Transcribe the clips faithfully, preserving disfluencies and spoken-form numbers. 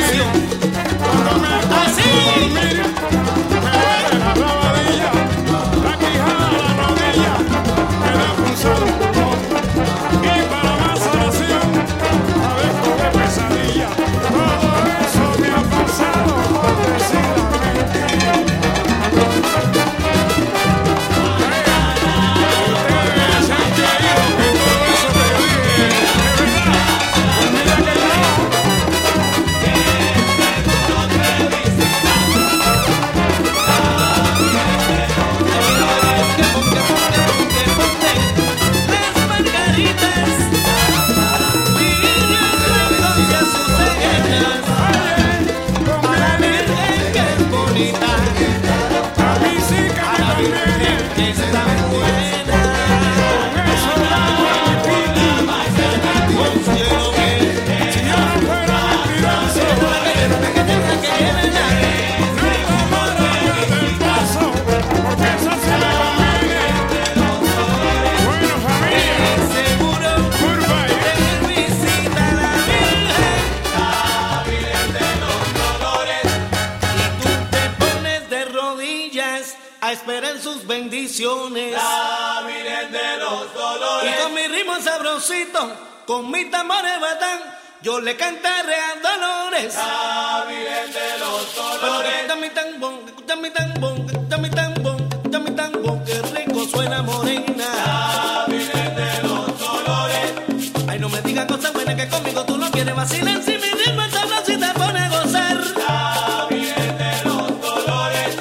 La Virgen de los Dolores. Y con mi ritmo sabrosito, con mi tambores batán, yo le cantaré a Dolores. La Virgen de los Dolores. Escucha mi tambón, escucha mi tambón, escucha mi tambón, escucha mi tambón, que rico suena morena. La Virgen de los Dolores. Ay, no me digas cosas buenas que conmigo tú no quieres vacilar. Si mi ritmo es sabroso y te pone a gozar. La Virgen de los Dolores.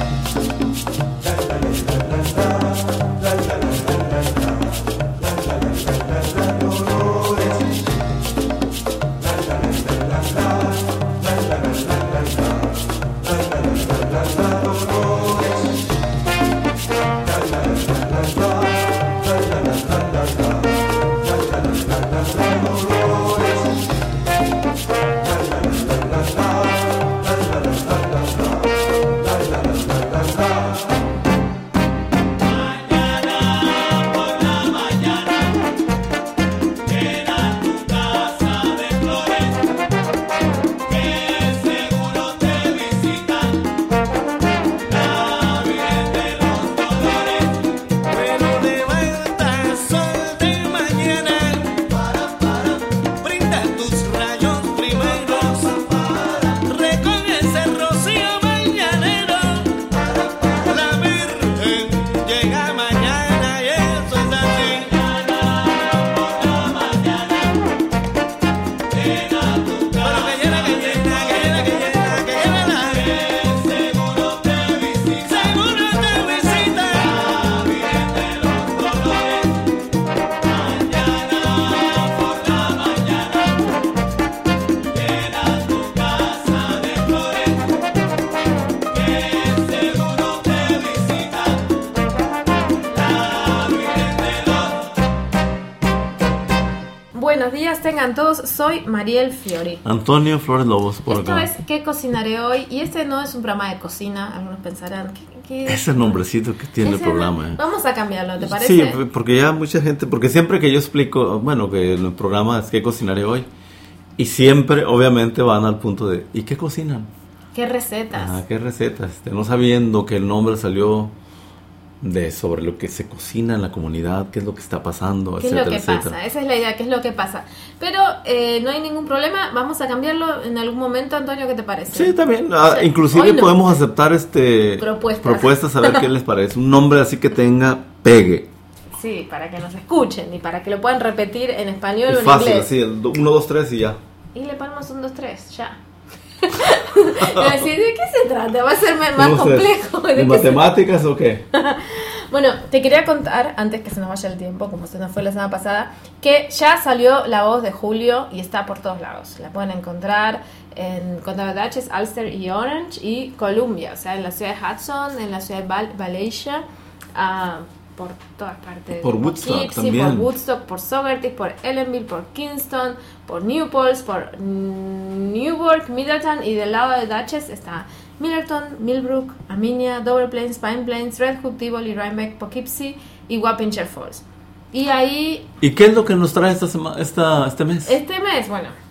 Buenos días, tengan todos. Soy Mariel Fiori. Antonio Flores Lobos, por Esto acá. es ¿Qué cocinaré hoy? Y este no es un programa de cocina. Algunos pensarán ¿qué, qué Ese nombrecito que tiene el ese programa. no? ¿eh? Vamos a cambiarlo, ¿te parece? Sí, porque ya mucha gente, porque siempre que yo explico, bueno, que el programa es ¿Qué cocinaré hoy? Y siempre, obviamente, van al punto de ¿y qué cocinan? ¿Qué recetas? Ah, ¿qué recetas? Este, no sabiendo que el nombre salió de sobre lo que se cocina en la comunidad, qué es lo que está pasando, ¿Qué etcétera, es lo que etcétera. pasa? Esa es la idea, ¿qué es lo que pasa? Pero eh, no hay ningún problema, vamos a cambiarlo en algún momento, Antonio, ¿qué te parece? Sí, también. Ah, Sí. inclusive Hoy no. podemos aceptar este Propuestas. propuestas, a ver qué les parece. Un nombre así que tenga pegue. Sí, para que nos escuchen y para que lo puedan repetir en español Es o en fácil, inglés. así, el uno, dos, tres y ya. Y le ponemos un, dos, tres, ya. Así, ¿de qué se trata? Va a ser más Uno, tres. complejo. ¿De ¿De qué matemáticas o qué? Bueno, te quería contar, antes que se nos vaya el tiempo, como se nos fue la semana pasada, que ya salió La Voz de Julio y está por todos lados. La pueden encontrar en Condado de Dutchess, Ulster y Orange y Columbia, o sea, en la ciudad de Hudson, en la ciudad de Val- Valencia, uh, por todas partes. Por Woodstock Poughkeepsie, también. por Woodstock, por Saugerties, por Ellenville, por Kingston, por Newport, por Newburgh, Middleton, y del lado de Dutchess está Millerton, Millbrook, Arminia, Dover Plains, Pine Plains, Red Hook, Tivoli, Rhinebeck, Poughkeepsie y Wappingers Falls. Y ahí, ¿Y qué es lo que nos trae esta sema- esta, este mes? este mes, bueno,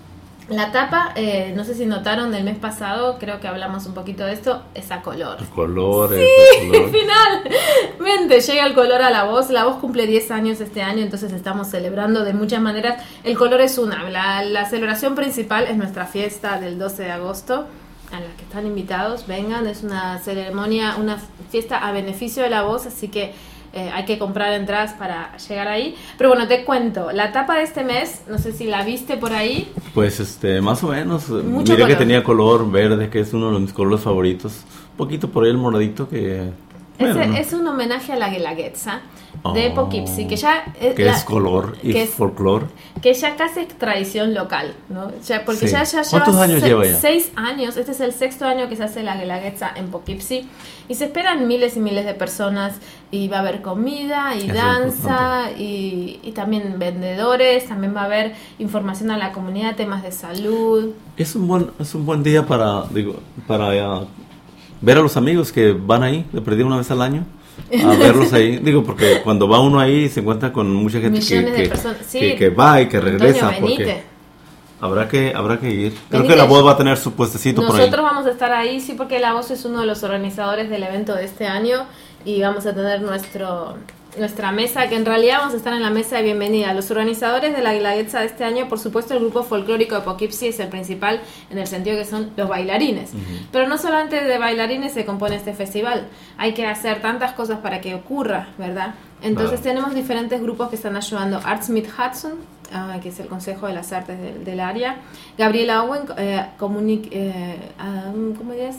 La tapa, eh, no sé si notaron del mes pasado, creo que hablamos un poquito de esto, es a color. El color, sí, el color. Finalmente llega el color a La Voz. La Voz cumple diez años este año, entonces estamos celebrando de muchas maneras. El color es una. La, la celebración principal es nuestra fiesta del doce de agosto, a la que están invitados, vengan. Es una ceremonia, una fiesta a beneficio de La Voz, así que Eh, hay que comprar entradas para llegar ahí. Pero bueno, te cuento, la tapa de este mes, no sé si la viste por ahí. Pues este, más o menos. Mucho Miré color. que tenía color verde, que es uno de mis colores favoritos. Un poquito por ahí el moradito que... Bueno, Ese no. es un homenaje a la Guelaguetza Oh, de Poughkeepsie, que ya es, que la- es color y que es- folclore. que ya casi es tradición local, ¿no? Ya, porque Sí. ya, ya ¿Cuántos lleva años se- lleva ya? seis años, este es el sexto año que se hace la Guelaguetza en Poughkeepsie y se esperan miles y miles de personas y va a haber comida y Eso es danza y, y también vendedores, también va a haber información a la comunidad, temas de salud. Es un buen, es un buen día para, digo, para uh, ver a los amigos que van ahí, de perder una vez al año. A verlos ahí, digo, porque cuando va uno ahí se encuentra con mucha gente que, Millones de que, personas, sí. que, que va y que regresa. Antonio, venite. Porque habrá que, habrá que ir. Creo Venite. que La Voz va a tener su puestecito por ahí. Nosotros vamos a estar ahí, sí, porque La Voz es uno de los organizadores del evento de este año y vamos a tener nuestro nuestra mesa, que en realidad vamos a estar en la mesa de bienvenida. Los organizadores de la Guelaguetza de este año, por supuesto, el grupo folclórico de Poughkeepsie es el principal en el sentido que son los bailarines. Uh-huh. Pero no solamente de bailarines se compone este festival, hay que hacer tantas cosas para que ocurra, ¿verdad? Entonces claro. Tenemos diferentes grupos que están ayudando. Artsmith Hudson, uh, que es el Consejo de las Artes de, del área. Gabriela Owen, eh, comunic, eh, um, ¿cómo es?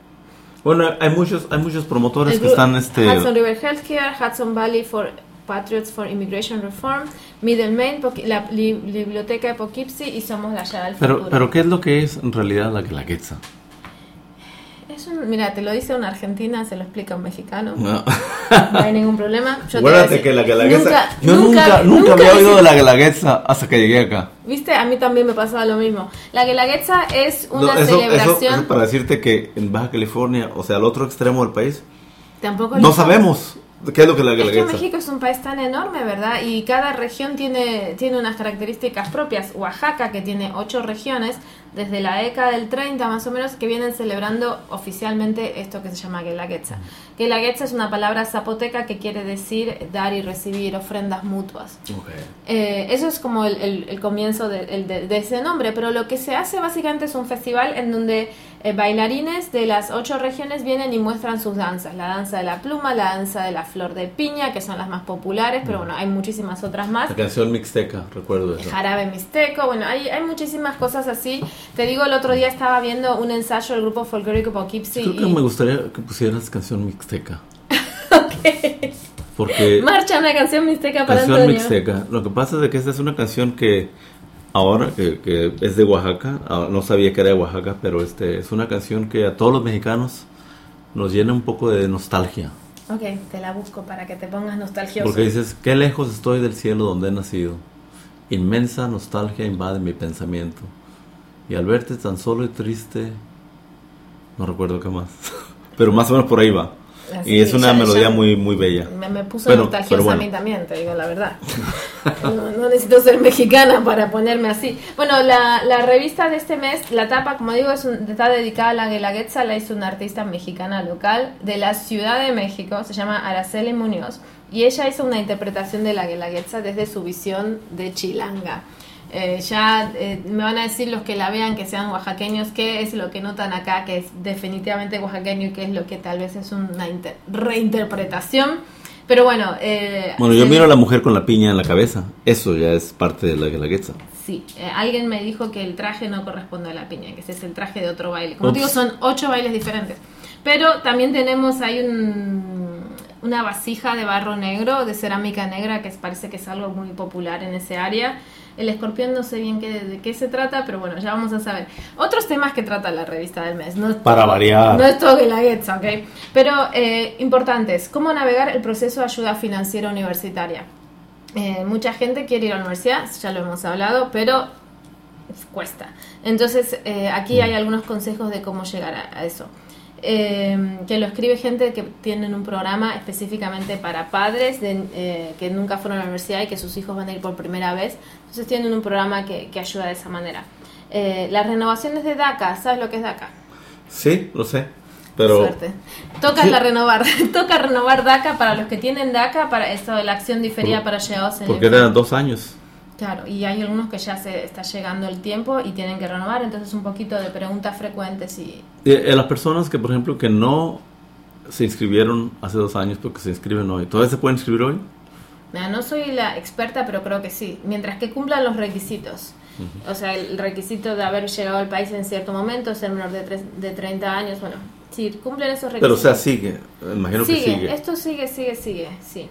Bueno, hay muchos, hay muchos promotores el que están... este Hudson River Healthcare, Hudson Valley for Patriots for Immigration Reform, Middle Maine, la li, Biblioteca de Poughkeepsie y Somos la Llave del pero, Futuro. Pero, ¿qué es lo que es en realidad la Guelaguetza? Es un, mira, te lo dice una argentina, se lo explica un mexicano. No, no hay ningún problema. Yo Acuérdate que la Guelaguetza... Nunca, yo nunca, nunca, nunca había oído de la Guelaguetza hasta que llegué acá. ¿Viste? A mí también me pasaba lo mismo. La Guelaguetza es una no, eso, celebración... Eso, eso para decirte que en Baja California, o sea, al otro extremo del país, tampoco no sabemos qué es lo que es la Guelaguetza. Es que México es un país tan enorme, ¿verdad? Y cada región tiene, tiene unas características propias. Oaxaca, que tiene ocho regiones, desde la década del treinta más o menos, que vienen celebrando oficialmente esto que se llama Guelaguetza. Guelaguetza es una palabra zapoteca que quiere decir dar y recibir ofrendas mutuas. Okay. Eh, eso es como el, el, el comienzo de, el de, de ese nombre, pero lo que se hace básicamente es un festival en donde eh, bailarines de las ocho regiones vienen y muestran sus danzas. La danza de la pluma, la danza de la flor de piña, que son las más populares, pero bueno, hay muchísimas otras más. La canción mixteca, recuerdo eso. El jarabe mixteco, bueno, hay, hay muchísimas cosas así. Te digo, el otro día estaba viendo un ensayo del grupo folclórico Poughkeepsie. Creo que y... me gustaría que pusieras canción mixteca. Ok. Porque marcha una canción mixteca para canción Antonio. Mixteca. Lo que pasa es de que esta es una canción que ahora que, que es de Oaxaca, no sabía que era de Oaxaca, pero este es una canción que a todos los mexicanos nos llena un poco de nostalgia. Ok, te la busco para que te pongas nostalgioso. Porque dices, qué lejos estoy del cielo donde he nacido. Inmensa nostalgia invade mi pensamiento. Y al verte tan solo y triste, no recuerdo qué más, pero más o menos por ahí va. Así, y es una ya, melodía ya muy muy bella. Me, me puso pero, nostalgiosa pero bueno. A mí también, te digo la verdad. No, no necesito ser mexicana para ponerme así. Bueno, la, la revista de este mes, la tapa, como digo, es un, está dedicada a la Guelaguetza, la hizo una artista mexicana local de la Ciudad de México, se llama Araceli Muñoz, y ella hizo una interpretación de la Guelaguetza desde su visión de chilanga. Eh, ya eh, me van a decir los que la vean que sean oaxaqueños qué es lo que notan acá que es definitivamente oaxaqueño y qué es lo que tal vez es una inter- reinterpretación, pero bueno eh, bueno yo miro a la mujer con la piña en la cabeza, eso ya es parte de la Guelaguetza. Sí, eh, alguien me dijo que el traje no corresponde a la piña, que ese es el traje de otro baile. Como Ups. digo, son ocho bailes diferentes, pero también tenemos ahí un, una vasija de barro negro, de cerámica negra, que parece que es algo muy popular en ese área. El escorpión no sé bien qué, de qué se trata, pero bueno, ya vamos a saber. Otros temas que trata la revista del mes. No es Para todo, variar. No es todo Guelaguetza, ¿ok? Pero eh, importantes. ¿Cómo navegar el proceso de ayuda financiera universitaria? Eh, mucha gente quiere ir a la universidad, ya lo hemos hablado, pero cuesta. Entonces, eh, aquí hay algunos consejos de cómo llegar a, a eso. Eh, que lo escribe gente que tienen un programa específicamente para padres de, eh, que nunca fueron a la universidad y que sus hijos van a ir por primera vez, entonces tienen un programa que, que ayuda de esa manera. Eh, las renovaciones de DACA, ¿sabes lo que es DACA? Sí, lo sé, pero... Suerte. Toca la renovar, toca renovar DACA para los que tienen DACA, para eso de la acción diferida por, para llegados en porque eran dos años. Claro, y hay algunos que ya se está llegando el tiempo y tienen que renovar, entonces un poquito de preguntas frecuentes y... Eh, las personas que, por ejemplo, que no se inscribieron hace dos años porque se inscriben hoy, ¿todavía se pueden inscribir hoy? No, no soy la experta, pero creo que sí, mientras que cumplan los requisitos. Uh-huh. O sea, el requisito de haber llegado al país en cierto momento, ser menor de, tres, de treinta años, bueno, sí, cumplen esos requisitos. Pero, o sea, sigue, imagino sigue, que sigue. Esto sigue, sigue, sigue, sí.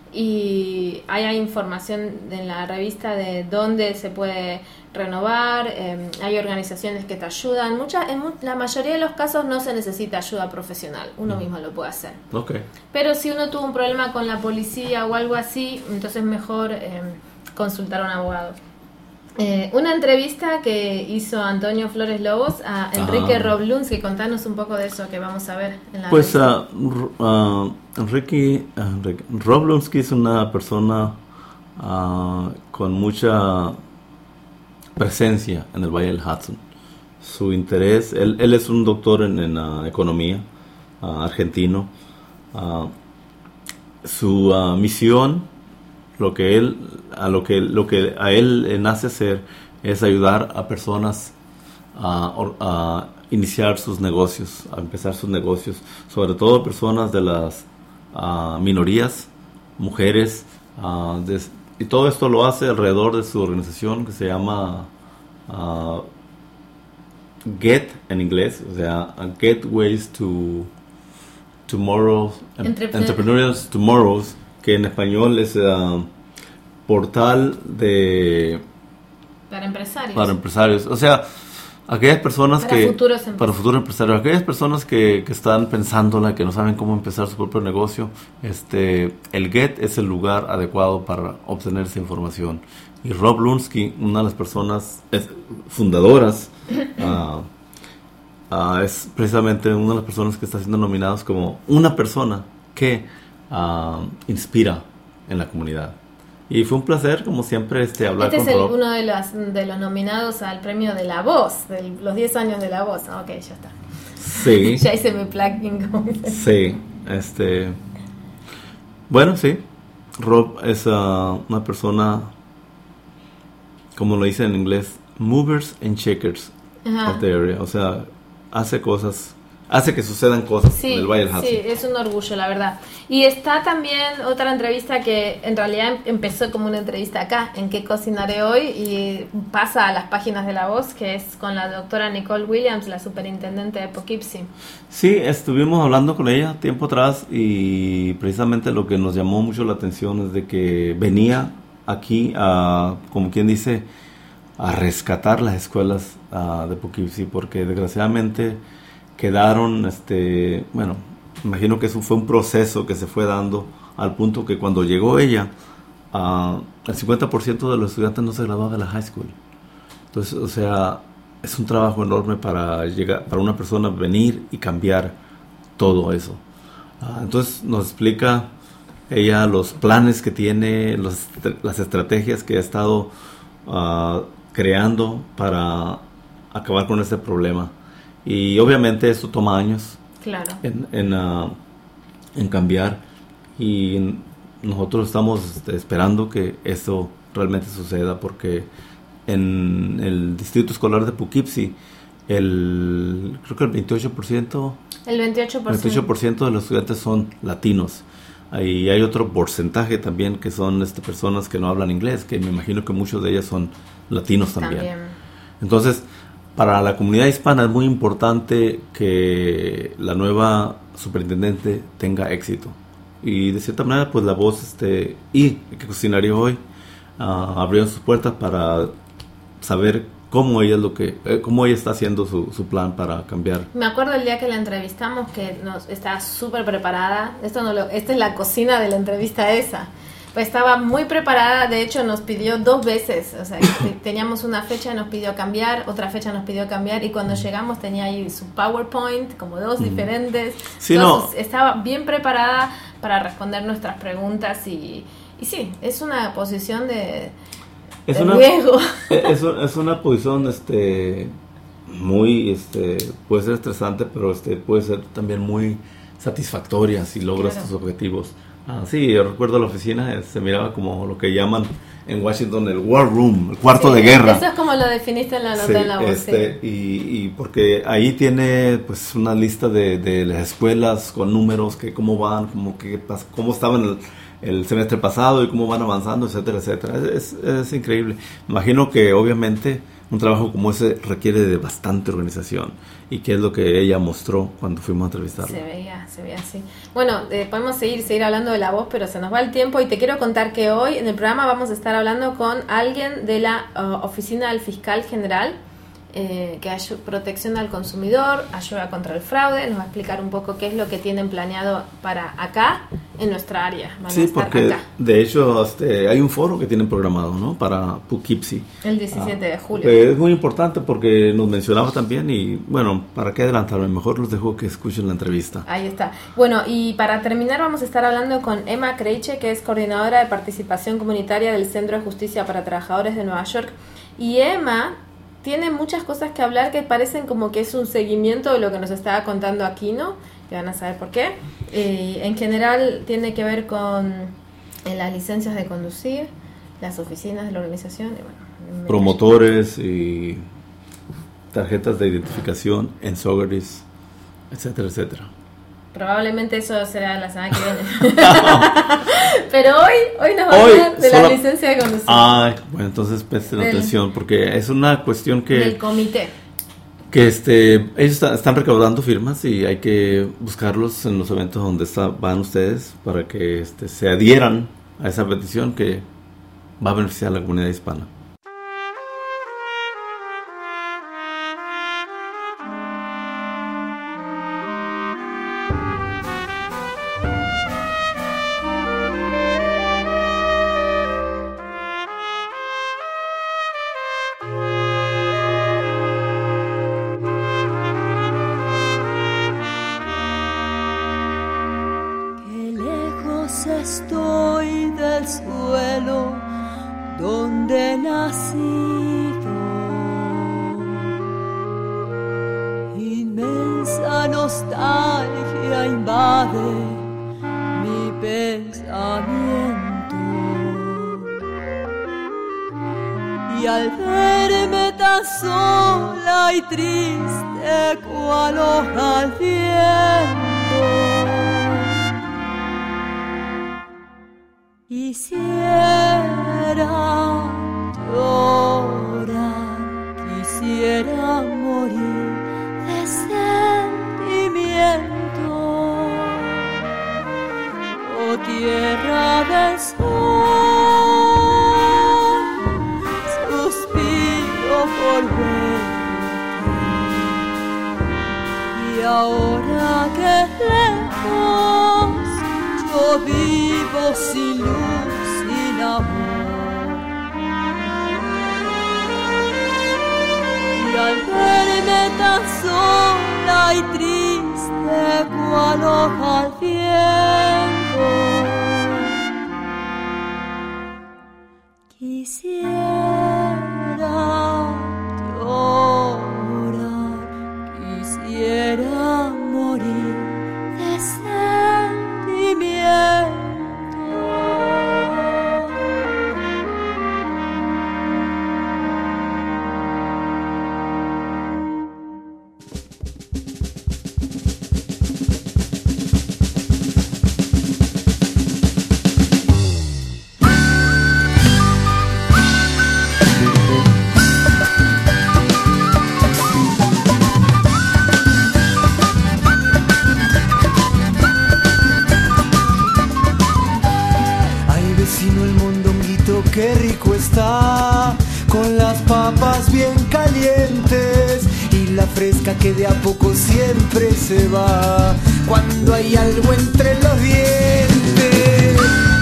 Y hay, hay información en la revista de dónde se puede renovar, eh, hay organizaciones que te ayudan. Mucha, en mu- la mayoría de los casos no se necesita ayuda profesional, uno mm. mismo lo puede hacer. Okay. Pero si uno tuvo un problema con la policía o algo así, entonces es mejor eh, consultar a un abogado. Eh, una entrevista que hizo Antonio Flores Lobos a Enrique ah. Roblunsky, contanos un poco de eso que vamos a ver en la Pues uh, uh, Enrique, Enrique Roblunsky es una persona uh, con mucha presencia en el Valle del Hudson. Su interés, él, él es un doctor en, en uh, economía uh, argentino. Uh, su uh, misión, lo que él a lo que lo que a él le nace hacer es ayudar a personas a, a iniciar sus negocios, a empezar sus negocios, sobre todo personas de las uh, minorías, mujeres, uh, de, y todo esto lo hace alrededor de su organización que se llama uh, Get en inglés, o sea, Gateways to Tomorrow, Entrepreneur. Entrepreneurial Tomorrows, que en español es uh, portal de para empresarios. Para empresarios, o sea, aquellas personas para que futuros empresarios. para futuros empresarios, aquellas personas que, que están pensándola, que no saben cómo empezar su propio negocio, este, el Get es el lugar adecuado para obtener esa información. Y Rob Lunsky, una de las personas es, fundadoras, uh, uh, es precisamente una de las personas que está siendo nominados como una persona que uh, inspira en la comunidad. Y fue un placer, como siempre, este, hablar este con es el, Rob. uno de los, de los nominados al premio de La Voz, de los diez años de La Voz. Ok, ya está. Sí. Ya hice mi plugging. Sí, este... Bueno, sí. Rob es uh, una persona, como lo dice en inglés, movers and shakers of the area. O sea, hace cosas... hace que sucedan cosas sí, en el Valle del Hudson. Sí, es un orgullo, la verdad. Y está también otra entrevista que en realidad empezó como una entrevista acá, en ¿Qué cocinaré hoy? Y pasa a las páginas de La Voz, que es con la doctora Nicole Williams, la superintendente de Poughkeepsie. Sí, estuvimos hablando con ella tiempo atrás y precisamente lo que nos llamó mucho la atención es de que venía aquí a, como quien dice, a rescatar las escuelas uh, de Poughkeepsie, porque desgraciadamente quedaron, este, bueno, imagino que eso fue un proceso que se fue dando al punto que cuando llegó ella, uh, el cincuenta por ciento de los estudiantes no se graduaban de la high school. Entonces, o sea, es un trabajo enorme para llegar, para una persona venir y cambiar todo eso. Uh, entonces nos explica ella los planes que tiene, los, las estrategias que ha estado uh, creando para acabar con este problema. Y obviamente esto toma años claro. en, en, uh, en cambiar, y nosotros estamos este, esperando que eso realmente suceda, porque en el distrito escolar de Poughkeepsie el, creo que el veintiocho por ciento el veintiocho por ciento, veintiocho por ciento de los estudiantes son latinos. Y hay otro porcentaje también que son este, personas que no hablan inglés, que me imagino que muchos de ellas son latinos también. también. Entonces, para la comunidad hispana es muy importante que la nueva superintendente tenga éxito. Y de cierta manera, pues La Voz este, y ¿Qué cocinaré hoy? Uh, abrieron sus puertas para saber cómo ella es lo que, eh, cómo ella está haciendo su, su plan para cambiar. Me acuerdo el día que la entrevistamos que nos estaba súper preparada. Esto no lo, esta es la cocina de la entrevista esa. Pues estaba muy preparada, de hecho nos pidió dos veces, o sea, teníamos una fecha y nos pidió cambiar, otra fecha nos pidió cambiar, y cuando llegamos tenía ahí su PowerPoint, como dos mm. diferentes. Sí, Entonces, no. Estaba bien preparada para responder nuestras preguntas y, y sí, es una posición de, es de una, riesgo. Es, es una posición este, muy, este, puede ser estresante, pero este, puede ser también muy satisfactoria si logras claro. tus objetivos. Ah, sí, yo recuerdo la oficina, se miraba como lo que llaman en Washington el War Room, el cuarto sí, de guerra. Eso es como lo definiste en la nota sí, en la voz. Este, sí. y, y porque ahí tiene pues una lista de, de las escuelas con números, que cómo van, cómo, que, cómo estaban el, el semestre pasado y cómo van avanzando, etcétera, etcétera. Es, es, es increíble. Imagino que obviamente un trabajo como ese requiere de bastante organización, y que es lo que ella mostró cuando fuimos a entrevistarla. Se veía, se veía así. Bueno, eh, podemos seguir, seguir hablando de la voz, pero se nos va el tiempo, y te quiero contar que hoy en el programa vamos a estar hablando con alguien de la uh, oficina del fiscal general, eh, que ayuda protección al consumidor, ayuda contra el fraude. Nos va a explicar un poco qué es lo que tienen planeado para acá, en nuestra área. Van sí, a estar porque acá. De hecho este, hay un foro que tienen programado, ¿no? Para Poughkeepsie. El diecisiete de julio. Eh, es muy importante porque nos mencionaba también, y bueno, ¿para qué adelantarme? Mejor los dejo que escuchen la entrevista. Ahí está. Bueno, y para terminar vamos a estar hablando con Emma Creiche, que es coordinadora de participación comunitaria del Centro de Justicia para Trabajadores de Nueva York. Y Emma tiene muchas cosas que hablar que parecen como que es un seguimiento de lo que nos estaba contando Aquino, que van a saber por qué. Eh, en general tiene que ver con eh, las licencias de conducir, las oficinas de la organización, y bueno, promotores y tarjetas de identificación en Sotheby's, etcétera, etcétera. Probablemente eso será la semana que viene. Pero hoy, hoy nos va a hoy, hablar de sola... la licencia de conducir. Ah, bueno, entonces presten Del... atención, porque es una cuestión que... Del comité. Que este, ellos está, están recaudando firmas, y hay que buscarlos en los eventos donde está, van ustedes, para que este, se adhieran a esa petición que va a beneficiar a la comunidad hispana. Estoy del suelo donde he nacido, inmensa nostalgia invade mi pensamiento, y al verme tan sola y triste cual hoja al viento, quisiera llorar, quisiera morir de sentimiento. Oh tierra del sol, suspiro por verte, y ahora que lejos yo vivo sin luz, sin amor, y al verme tan sola y triste cual hoja al viento, quisiera llorar, quisiera morir de sentimiento. Qué rico está, con las papas bien calientes y la fresca que de a poco siempre se va cuando hay algo entre los dientes.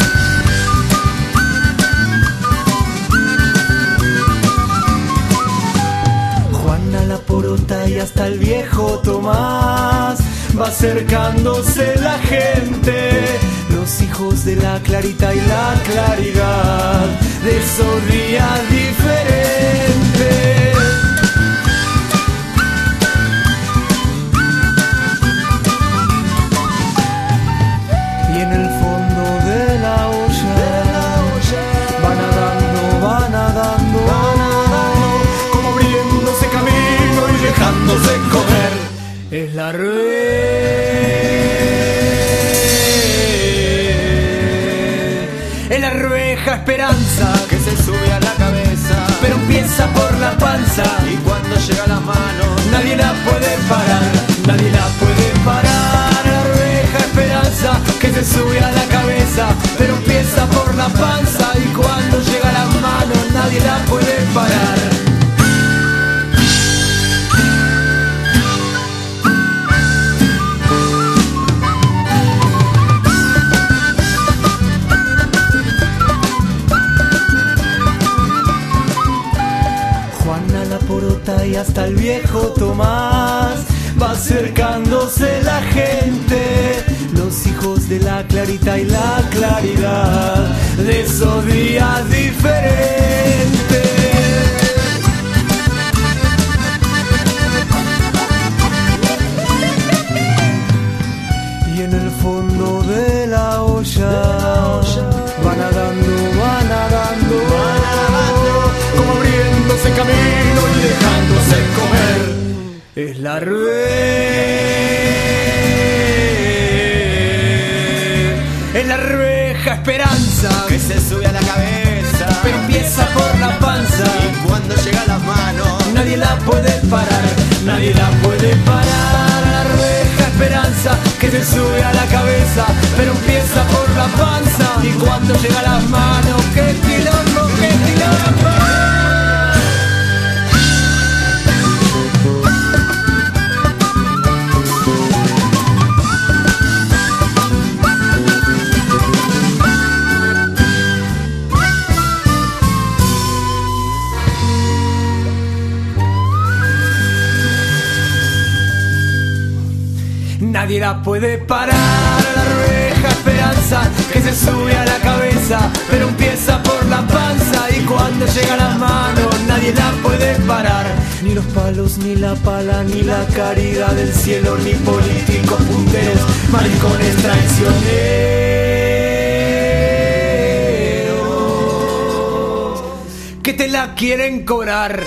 Juana la porota y hasta el viejo Tomás, va acercándose la gente, los hijos de la clarita y la claridad, de esos días diferentes. Y en el fondo de la olla, de la olla va nadando, va nadando, va nadando, como abriéndose camino y dejándose comer. Es la la arveja esperanza que se sube a la cabeza, pero empieza por la panza y cuando llega a las manos nadie la puede parar, nadie la puede parar. La arveja esperanza que se sube a la cabeza, pero empieza por la panza y cuando llega a las manos nadie la puede parar. Y hasta el viejo Tomás va acercándose la gente, los hijos de la clarita y la claridad de esos días diferentes. Y en el fondo de la olla va nadando, va nadando, va nadando, como abriéndose camino y dejándose comer. Es la arveja, es la arveja esperanza que se sube a la cabeza, pero empieza por la panza y cuando llega a las manos nadie la puede parar, nadie la puede parar. La arveja esperanza que se sube a la cabeza, pero empieza por la panza y cuando llega a las manos, qué quilombo, qué quilombo. Nadie la puede parar, la arveja esperanza que se sube a la cabeza, pero empieza por la panza y cuando llega a las manos nadie la puede parar. Ni los palos, ni la pala, ni la caridad del cielo, ni políticos punteros, maricones traicioneros que te la quieren cobrar.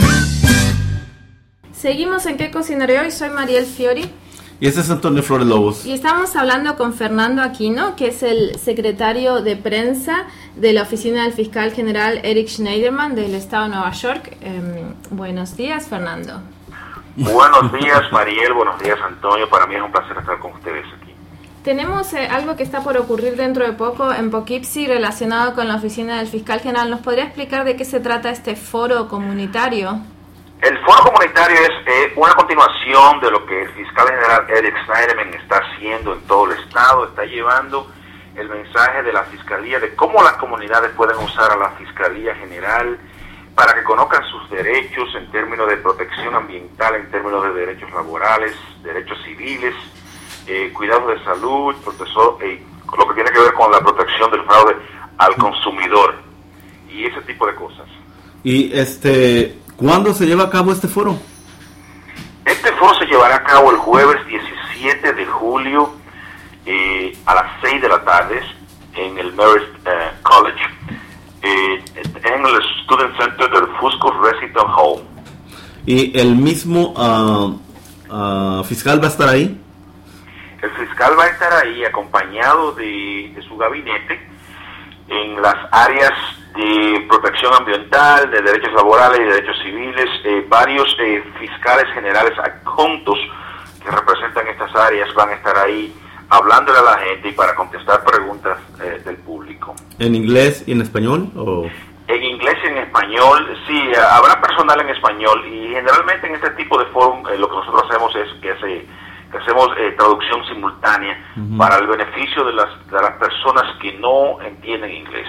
Seguimos en ¿Qué cocinaré hoy? Soy Mariel Fiori. Y este es Antonio Flores Lobos. Y estamos hablando con Fernando Aquino, que es el secretario de prensa de la oficina del fiscal general Eric Schneiderman del estado de Nueva York. Eh, buenos días, Fernando. Buenos días, Mariel. Buenos días, Antonio. Para mí es un placer estar con ustedes aquí. Tenemos eh, algo que está por ocurrir dentro de poco en Poughkeepsie relacionado con la oficina del fiscal general. ¿Nos podría explicar de qué se trata este foro comunitario? El foro comunitario es eh, una continuación de lo que el fiscal general Eric Schneiderman está haciendo en todo el estado. Está llevando el mensaje de la fiscalía de cómo las comunidades pueden usar a la fiscalía general para que conozcan sus derechos en términos de protección ambiental, en términos de derechos laborales, derechos civiles, eh, cuidado de salud, protección, eh, lo que tiene que ver con la protección del fraude al consumidor y ese tipo de cosas. Y este... ¿Cuándo se lleva a cabo este foro? Este foro se llevará a cabo el jueves diecisiete de julio eh, a las seis de la tarde en el Marist uh, College, eh, en el Student Center del Fusco Residence Hall. ¿Y el mismo uh, uh, fiscal va a estar ahí? El fiscal va a estar ahí acompañado de, de su gabinete en las áreas de protección ambiental, de derechos laborales y derechos civiles. Eh, varios eh, fiscales generales adjuntos que representan estas áreas van a estar ahí hablándole a la gente y para contestar preguntas eh, del público. ¿En inglés y en español? ¿O? En inglés y en español, sí, habrá personal en español y generalmente en este tipo de forum eh, lo que nosotros hacemos es que, se, que hacemos eh, traducción simultánea uh-huh. para el beneficio de las, de las personas que no entienden inglés.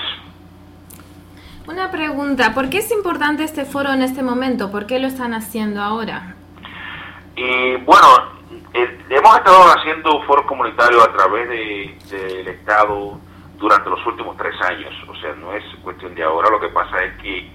Una pregunta, ¿por qué es importante este foro en este momento? ¿Por qué lo están haciendo ahora? Y bueno, eh, hemos estado haciendo foros comunitarios a través de, del Estado durante los últimos tres años. O sea, no es cuestión de ahora. Lo que pasa es que,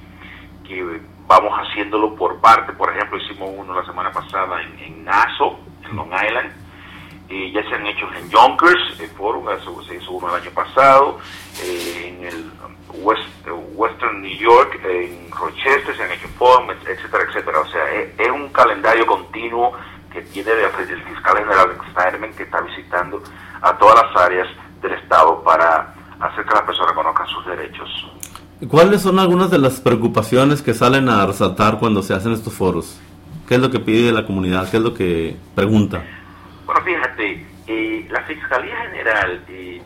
que vamos haciéndolo por parte. Por ejemplo, hicimos uno la semana pasada en, en Nassau, en Long Island. Eh, ya se han hecho en Yonkers, el Forum, eso se hizo uno el año pasado, eh, en el West, Western New York, en Rochester se han hecho forums, etcétera, etcétera. O sea, es, es un calendario continuo que tiene el fiscal general Schneiderman, que está visitando a todas las áreas del Estado para hacer que las personas conozcan sus derechos. ¿Cuáles son algunas de las preocupaciones que salen a resaltar cuando se hacen estos foros? ¿Qué es lo que pide la comunidad? ¿Qué es lo que pregunta? Bueno, fíjate, eh, la Fiscalía General eh,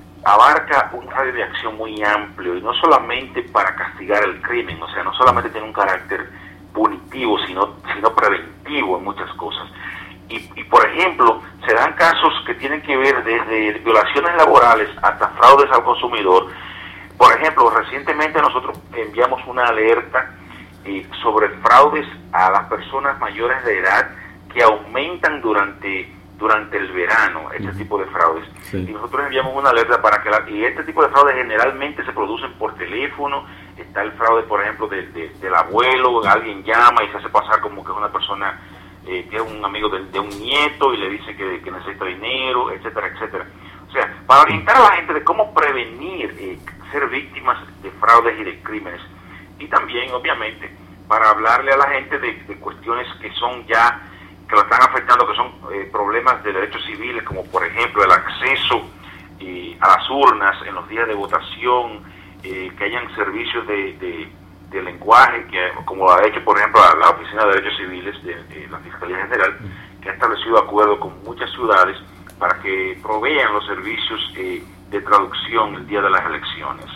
abarca un radio de acción muy amplio, y no solamente para castigar el crimen, o sea, no solamente tiene un carácter punitivo, sino, sino preventivo en muchas cosas. Y, y, por ejemplo, se dan casos que tienen que ver desde violaciones laborales hasta fraudes al consumidor. Por ejemplo, recientemente nosotros enviamos una alerta eh, sobre fraudes a las personas mayores de edad que aumentan durante durante el verano, este uh-huh. tipo de fraudes. Sí. Y nosotros enviamos una alerta para que la, y este tipo de fraudes generalmente se producen por teléfono. Está el fraude, por ejemplo, de, de, del abuelo, alguien llama y se hace pasar como que es una persona eh, que es un amigo de, de un nieto y le dice que, que necesita dinero, etcétera, etcétera. O sea, para orientar a la gente de cómo prevenir eh, ser víctimas de fraudes y de crímenes. Y también, obviamente, para hablarle a la gente de, de cuestiones que son ya que lo están afectando, que son eh, problemas de derechos civiles, como por ejemplo el acceso eh, a las urnas en los días de votación, eh, que hayan servicios de, de, de lenguaje, que como ha hecho por ejemplo la, la Oficina de Derechos Civiles de, de la Fiscalía General, que ha establecido acuerdos con muchas ciudades para que provean los servicios eh, de traducción el día de las elecciones.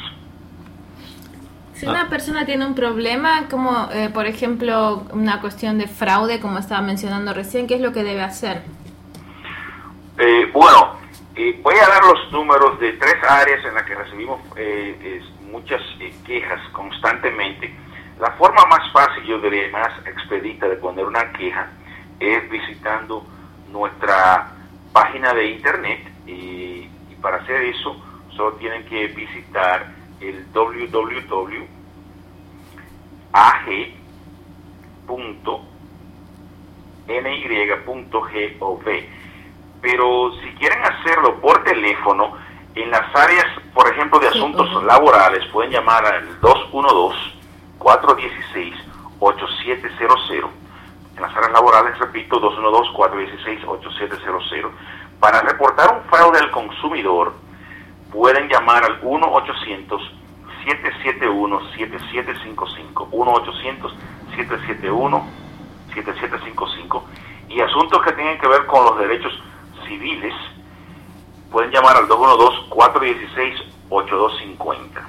Si una persona tiene un problema, como eh, por ejemplo una cuestión de fraude, como estaba mencionando recién, ¿qué es lo que debe hacer? Eh, bueno, eh, voy a dar los números de tres áreas en las que recibimos eh, es, muchas eh, quejas constantemente. La forma más fácil, yo diría, más expedita de poner una queja es visitando nuestra página de internet, y, y para hacer eso solo tienen que visitar el doble u doble u doble u punto a g punto n y punto gov. Pero si quieren hacerlo por teléfono, en las áreas, por ejemplo, de asuntos sí, laborales, pueden llamar al dos uno dos, cuatro uno seis, ocho siete cero cero. En las áreas laborales, repito, dos uno dos, cuatro uno seis, ocho siete cero cero. Para reportar un fraude al consumidor, pueden llamar al uno ochocientos, siete siete uno, siete siete cinco cinco, uno ochocientos, siete siete uno, siete siete cinco cinco, y asuntos que tienen que ver con los derechos civiles, pueden llamar al dos uno dos, cuatro uno seis, ocho dos cinco cero.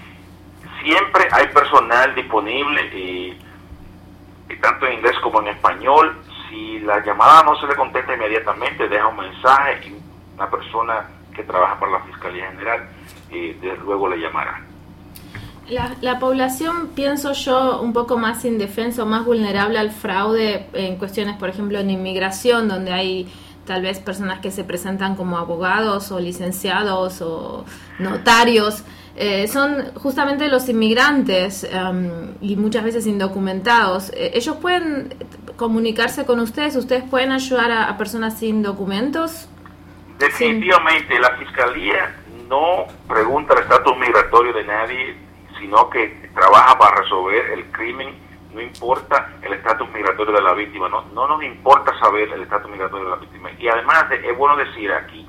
Siempre hay personal disponible, eh, tanto en inglés como en español. Si la llamada no se le contesta inmediatamente, deja un mensaje y una persona que trabaja para la Fiscalía General eh, desde luego le llamará. La, la población, pienso yo, un poco más indefensa o más vulnerable al fraude en cuestiones, por ejemplo, en inmigración, donde hay tal vez personas que se presentan como abogados o licenciados o notarios, eh, son justamente los inmigrantes um, y muchas veces indocumentados. Eh, ellos pueden comunicarse con ustedes, ustedes pueden ayudar a, a personas sin documentos. Definitivamente, sí. La Fiscalía no pregunta el estatus migratorio de nadie, sino que trabaja para resolver el crimen, no importa el estatus migratorio de la víctima, no, no nos importa saber el estatus migratorio de la víctima. Y además de, es bueno decir aquí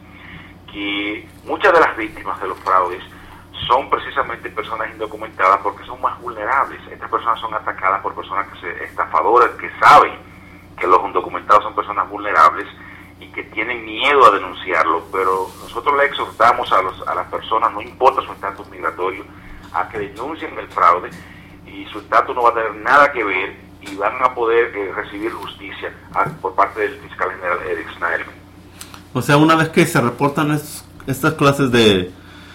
que muchas de las víctimas de los fraudes son precisamente personas indocumentadas porque son más vulnerables. Estas personas son atacadas por personas que se, estafadoras que saben que los indocumentados son personas vulnerables y que tienen miedo a denunciarlo, pero nosotros le exhortamos a, los, a las personas, no importa su estatus migratorio, a que denuncien el fraude, y su estatus no va a tener nada que ver y van a poder eh, recibir justicia a, por parte del fiscal general Eric Schneiderman. O sea, una vez que se reportan estos, estas clases de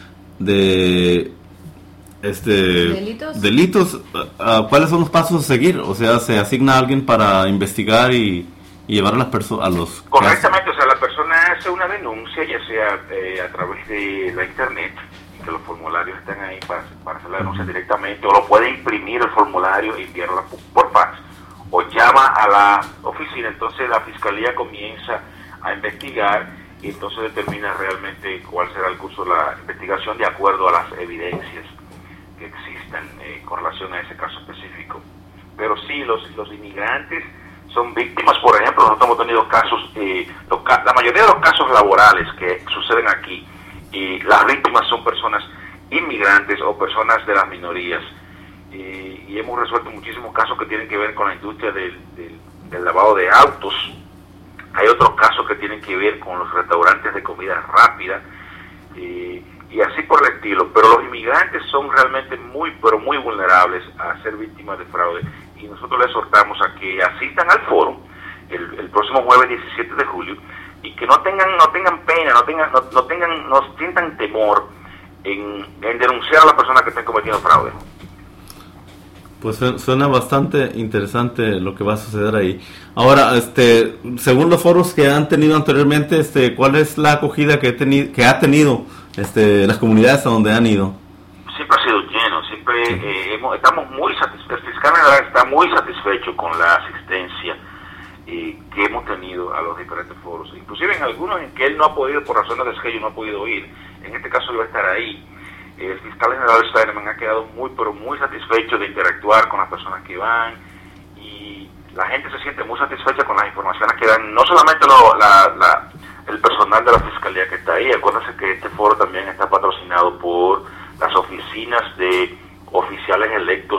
de este delitos, delitos uh, ¿cuáles son los pasos a seguir? O sea, se asigna a alguien para investigar y, y llevar a las personas a los correctamente casos. O sea, la persona hace una denuncia, ya sea eh, a través de la internet, que los formularios estén ahí para, para hacer la denuncia directamente, o lo puede imprimir el formulario y enviarlo por, por fax, o llama a la oficina. Entonces la fiscalía comienza a investigar y entonces determina realmente cuál será el curso de la investigación de acuerdo a las evidencias que existan eh, con relación a ese caso específico. Pero sí, los, los inmigrantes son víctimas. Por ejemplo, nosotros hemos tenido casos, eh, los, la mayoría de los casos laborales que suceden aquí, y las víctimas son personas inmigrantes o personas de las minorías, y, y hemos resuelto muchísimos casos que tienen que ver con la industria del, del, del lavado de autos. Hay otros casos que tienen que ver con los restaurantes de comida rápida, eh, y así por el estilo. Pero los inmigrantes son realmente muy, pero muy vulnerables a ser víctimas de fraude, y nosotros les exhortamos a que asistan al foro el, el próximo jueves diecisiete de julio, y que no tengan no tengan pena, no tengan no, no tengan no sientan temor en, en denunciar a las personas que estén cometiendo fraude. Pues suena bastante interesante lo que va a suceder ahí. Ahora, este, según los foros que han tenido anteriormente, este, ¿cuál es la acogida que, teni- que ha tenido este, las comunidades a donde han ido? Siempre ha sido lleno, siempre sí. eh, hemos, estamos muy satisfechos, el fiscal general está muy satisfecho con la asistencia eh, que hemos tenido a los diferentes foros, inclusive en algunos en que él no ha podido, por razones de schedule, no ha podido ir. En este caso él va a estar ahí. El fiscal general Steinerman ha quedado muy, pero muy satisfecho de interactuar con las personas que van, y la gente se siente muy satisfecha con las informaciones que dan, no solamente lo, la, la, el personal de la fiscalía que está ahí. Acuérdense que este foro también está patrocinado por las oficinas de oficiales electos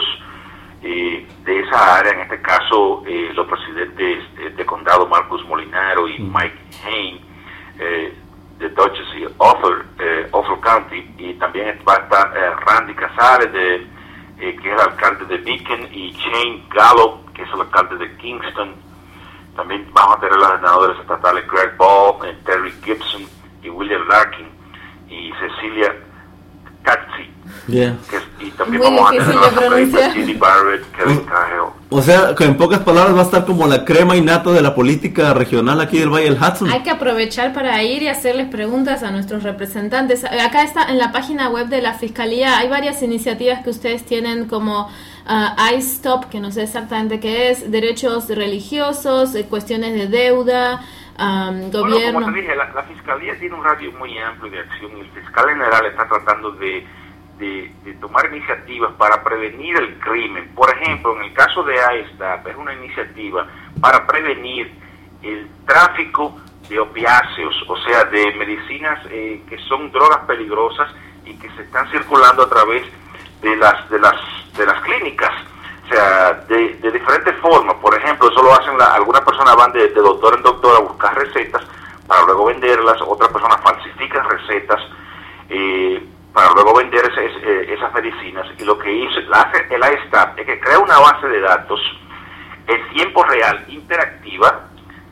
eh, de esa área, en este caso eh, los presidentes de, de condado Marcus Molinaro y Mike Hain, eh, de Dutchess y Othel, eh, Othel County, y también va a estar eh, Randy Casares, de, eh, que es el alcalde de Beacon, y Shane Gallo, que es el alcalde de Kingston. También vamos a tener los senadores estatales Greg Ball, eh, Terry Gibson y William Larkin, y Cecilia Katzi. Yeah. Que es, y también Muy vamos a difícil tener de a pronunciar. Cindy Barrett, Kevin Cahill. O sea, que en pocas palabras va a estar como la crema innata de la política regional aquí del Valle del Hudson. Hay que aprovechar para ir y hacerles preguntas a nuestros representantes. Acá está en la página web de la Fiscalía, hay varias iniciativas que ustedes tienen, como uh, iStop, que no sé exactamente qué es, derechos religiosos, eh, cuestiones de deuda, um, gobierno. Bueno, como te dije, la, la Fiscalía tiene un radio muy amplio de acción, y el fiscal general está tratando de De, de tomar iniciativas para prevenir el crimen. Por ejemplo, en el caso de iStop, es una iniciativa para prevenir el tráfico de opiáceos, o sea, de medicinas eh, que son drogas peligrosas y que se están circulando a través de las de las de las clínicas, o sea, de, de diferentes formas. Por ejemplo, eso lo hacen la, algunas personas van de, de doctor en doctor a buscar recetas para luego venderlas, otras personas falsifican recetas eh, para luego vender ese, ese, esas medicinas, y lo que hizo hace el iStop es que crea una base de datos en tiempo real interactiva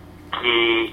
que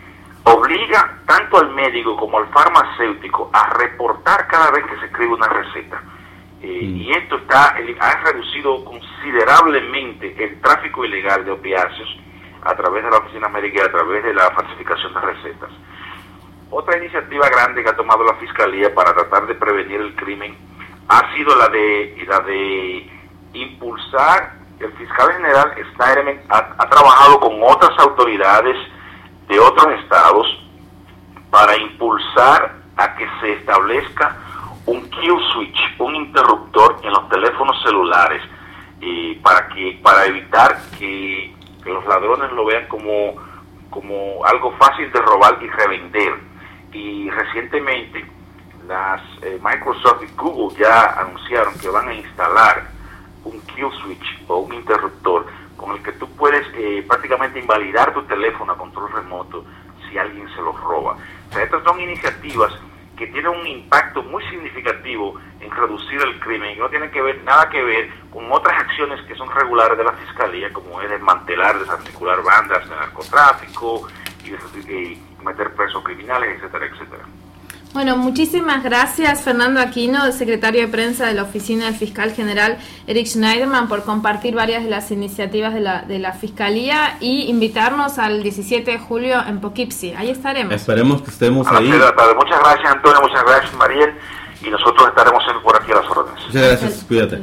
obliga tanto al médico como al farmacéutico a reportar cada vez que se escribe una receta. Eh, mm. Y esto está ha reducido considerablemente el tráfico ilegal de opiáceos a través de la oficina médica y a través de la falsificación de recetas. Otra iniciativa grande que ha tomado la Fiscalía para tratar de prevenir el crimen ha sido la de la de impulsar. El fiscal general Steinerman ha, ha trabajado con otras autoridades de otros estados para impulsar a que se establezca un kill switch, un interruptor en los teléfonos celulares, eh, para que para evitar que, que los ladrones lo vean como como algo fácil de robar y revender. Y recientemente las eh, Microsoft y Google ya anunciaron que van a instalar un kill switch o un interruptor con el que tú puedes eh, prácticamente invalidar tu teléfono a control remoto si alguien se lo roba. O sea, estas son iniciativas que tienen un impacto muy significativo en reducir el crimen, y no tienen que ver nada que ver con otras acciones que son regulares de la Fiscalía, como es desmantelar, desarticular bandas de narcotráfico y, y meter presos criminales, etcétera, etcétera. Bueno, muchísimas gracias, Fernando Aquino, secretario de prensa de la Oficina del Fiscal General Eric Schneiderman, por compartir varias de las iniciativas de la, de la Fiscalía y invitarnos al diecisiete de julio en Poughkeepsie. Ahí estaremos. Esperemos que estemos a ahí. Muchas gracias, Antonio, muchas gracias, Mariel, y nosotros estaremos siempre por aquí a las órdenes. Muchas gracias, cuídate.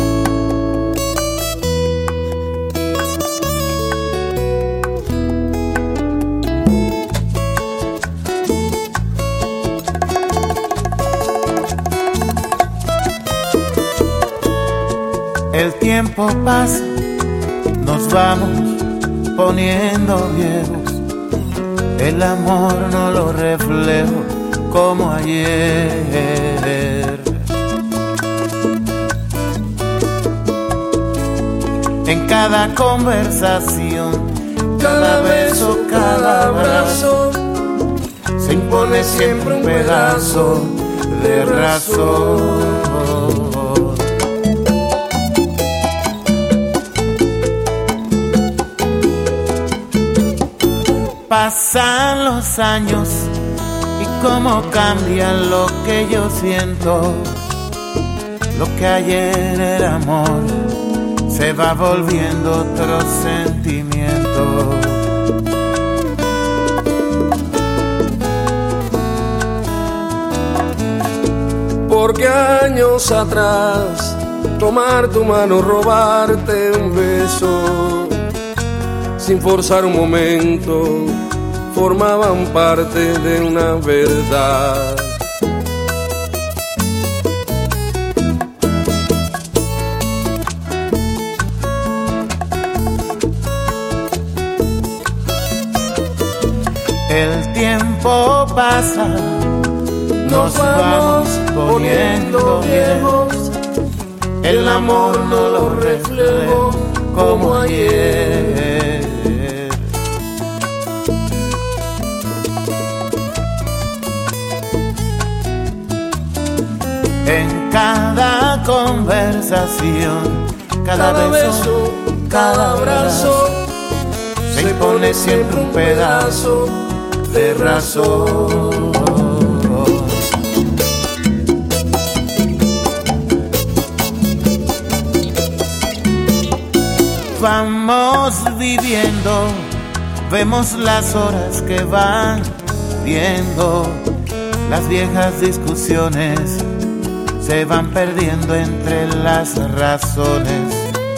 El tiempo pasa, nos vamos poniendo viejos. El amor no lo reflejo como ayer. En cada conversación, cada beso, cada abrazo, se impone siempre un pedazo de razón. Pasan los años y cómo cambian lo que yo siento. Lo que ayer era amor se va volviendo otro sentimiento. Porque años atrás tomar tu mano, robarte un beso, sin forzar un momento, formaban parte de una verdad. El tiempo pasa, nos vamos poniendo viejos. El amor no lo reflejo como ayer. En cada conversación, cada, cada beso, beso, cada abrazo, se impone siempre un pedazo de razón. Vamos viviendo, vemos las horas que van viendo, las viejas discusiones se van perdiendo entre las razones.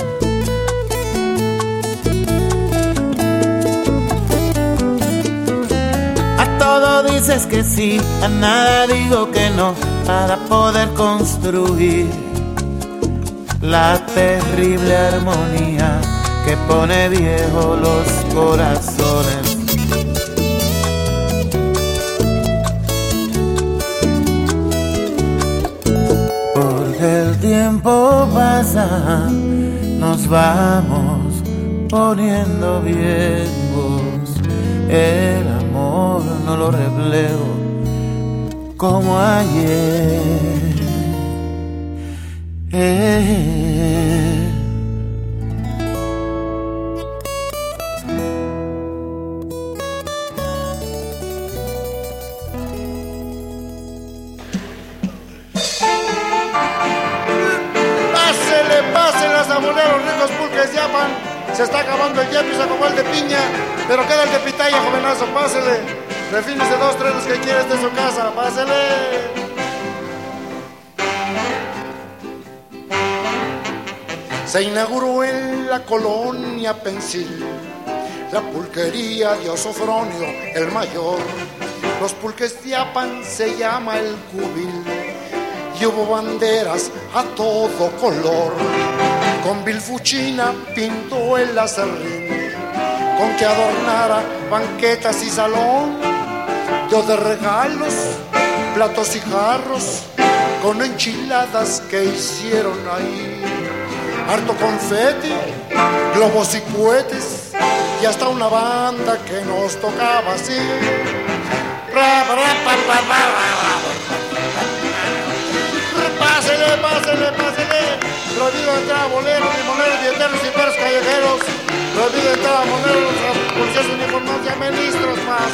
A todo dices que sí, a nada digo que no, para poder construir la terrible armonía que pone viejo los corazones. El tiempo pasa, nos vamos poniendo viejos. El amor no lo reflejo como ayer. Eh. Se está acabando el hielo y se acabó el de piña, pero queda el de pitaya, jovenazo, pásele. Refínese dos, tres los que quieres de su casa, pásele. Se inauguró en la colonia Pensil la pulquería de Osofronio el Mayor. Los pulques de Apan se llama el Cubil y hubo banderas a todo color. Con bilfuchina pintó el acerrín, con que adornara banquetas y salón. Dio de regalos, platos y jarros, con enchiladas que hicieron ahí. Harto confeti, globos y cohetes, y hasta una banda que nos tocaba así. Pásele, pásele, pásele. Prohibido entrar a boleros, limoneros, dieteros y perros callejeros. Prohibido entrar a moneros, a policías uniformados y a ministros más.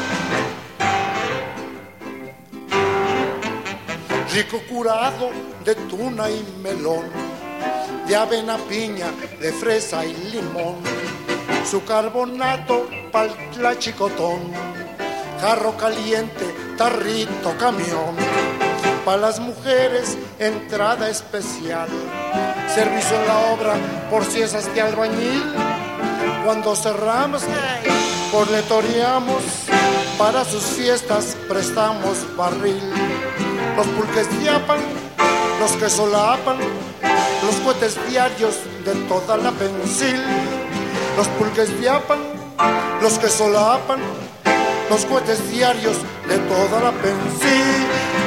Rico curado de tuna y melón, de avena, piña, de fresa y limón. Su carbonato pa'l tlachicotón, jarro caliente, tarrito, camión. para las mujeres entrada especial, servicio en la obra por si es de albañil. Cuando cerramos, boletoreamos, para sus fiestas prestamos barril. Los pulques diapan, los que solapan, los cohetes diarios de toda la pensil. Los pulques diapan, los que solapan, los cohetes diarios de toda la pensil.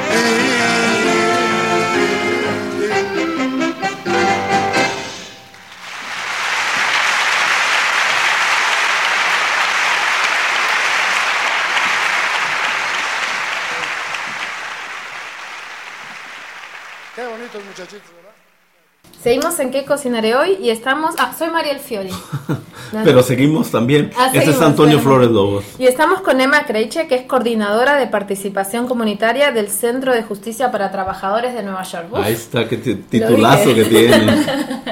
Qué bonitos muchachitos, ¿verdad? Seguimos en ¿Qué cocinaré hoy? Y estamos... Ah, soy Mariel Fiori. No, Pero seguimos también. Ah, este seguimos, es Antonio bueno. Flores Lobos. Y estamos con Emma Creiche, que es coordinadora de participación comunitaria del Centro de Justicia para Trabajadores de Nueva York. Uf, Ahí está, qué t- titulazo que tiene.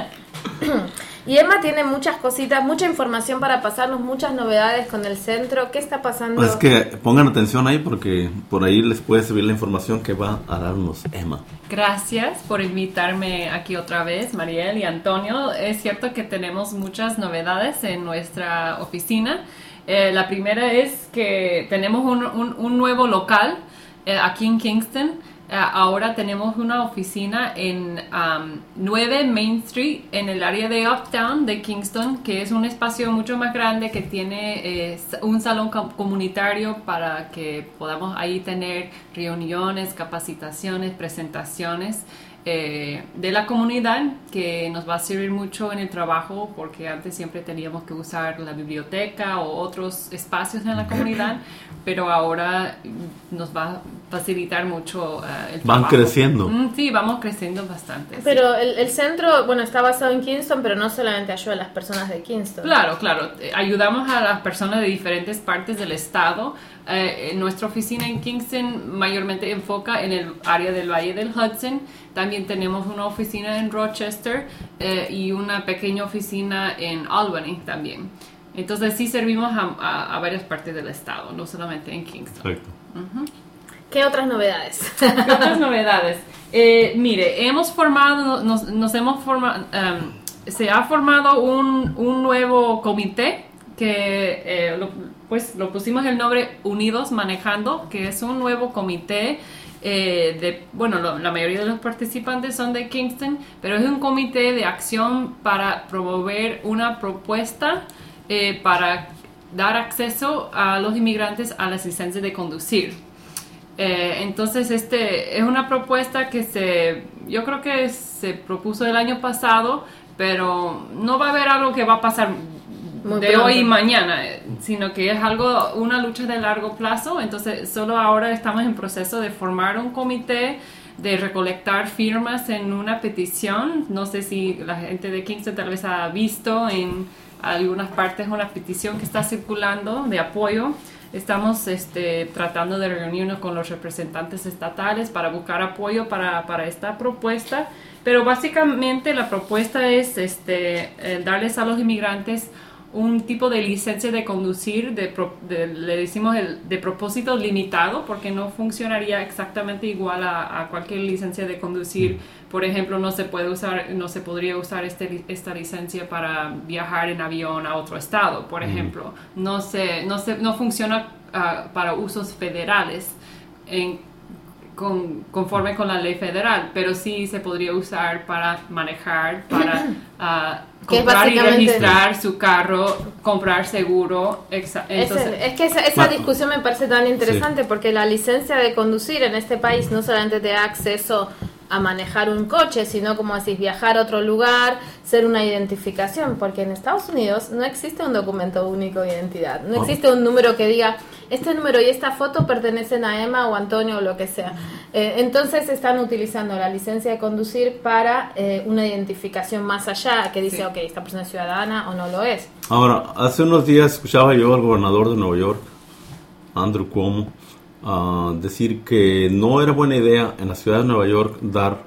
Y Emma tiene muchas cositas, mucha información para pasarnos, muchas novedades con el centro. ¿Qué está pasando? Pues es que pongan atención ahí porque por ahí les puede servir la información que va a darnos Emma. Gracias por invitarme aquí otra vez, Mariel y Antonio. Es cierto que tenemos muchas novedades en nuestra oficina. Eh, la primera es que tenemos un, un, un nuevo local eh, aquí en Kingston. Uh, ahora tenemos una oficina en um, nueve Main Street, en el área de Uptown de Kingston, que es un espacio mucho más grande que tiene eh, un salón com- comunitario para que podamos ahí tener reuniones, capacitaciones, presentaciones eh, de la comunidad, que nos va a servir mucho en el trabajo, porque antes siempre teníamos que usar la biblioteca o otros espacios en la comunidad, pero ahora nos va a facilitar mucho uh, el Van trabajo. creciendo. Mm, sí, vamos creciendo bastante. Sí. Pero el, el centro, bueno, está basado en Kingston, pero no solamente ayuda a las personas de Kingston. Claro, claro. Eh, Ayudamos a las personas de diferentes partes del estado. Eh, nuestra oficina en Kingston mayormente enfoca en el área del Valle del Hudson. También tenemos una oficina en Rochester eh, y una pequeña oficina en Albany también. Entonces sí servimos a, a, a varias partes del estado, no solamente en Kingston. Correcto. Uh-huh. ¿Qué otras novedades? ¿Qué otras novedades? Eh, mire, hemos formado, nos, nos hemos formado, um, se ha formado un, un nuevo comité que eh, lo, pues lo pusimos el nombre Unidos Manejando, que es un nuevo comité eh, de, bueno, lo, la mayoría de los participantes son de Kingston, pero es un comité de acción para promover una propuesta eh, para dar acceso a los inmigrantes a las licencias de conducir. Eh, entonces, este es una propuesta que se, yo creo que se propuso el año pasado, pero no va a haber algo que va a pasar Muy de pronto. hoy y mañana, sino que es algo, una lucha de largo plazo. Entonces, solo ahora estamos en proceso de formar un comité, de recolectar firmas en una petición. No sé si la gente de Kingston tal vez ha visto en algunas partes una petición que está circulando de apoyo. Estamos este, tratando de reunirnos con los representantes estatales para buscar apoyo para, para esta propuesta, pero básicamente la propuesta es este, eh, darles a los inmigrantes un tipo de licencia de conducir, de, pro, de, le decimos el, de propósito limitado, porque no funcionaría exactamente igual a, a cualquier licencia de conducir. Por ejemplo, no se puede usar, no se podría usar este, esta licencia para viajar en avión a otro estado, por ejemplo. No se, no se, no funciona uh, para usos federales en, con, conforme con la ley federal, pero sí se podría usar para manejar, para uh, comprar y registrar su carro, comprar seguro. Exa- entonces, Ese- es que esa, esa Bueno, discusión me parece tan interesante sí. porque la licencia de conducir en este país no solamente te da acceso a manejar un coche, sino como decís, viajar a otro lugar, ser una identificación, porque en Estados Unidos no existe un documento único de identidad, no Oh. existe un número que diga, este número y esta foto pertenecen a Emma o Antonio o lo que sea. Eh, entonces están utilizando la licencia de conducir para eh, una identificación más allá, que dice, Sí. ok, esta persona es ciudadana o no lo es. Ahora, hace unos días escuchaba yo al gobernador de Nueva York, Andrew Cuomo, uh, decir que no era buena idea en la ciudad de Nueva York dar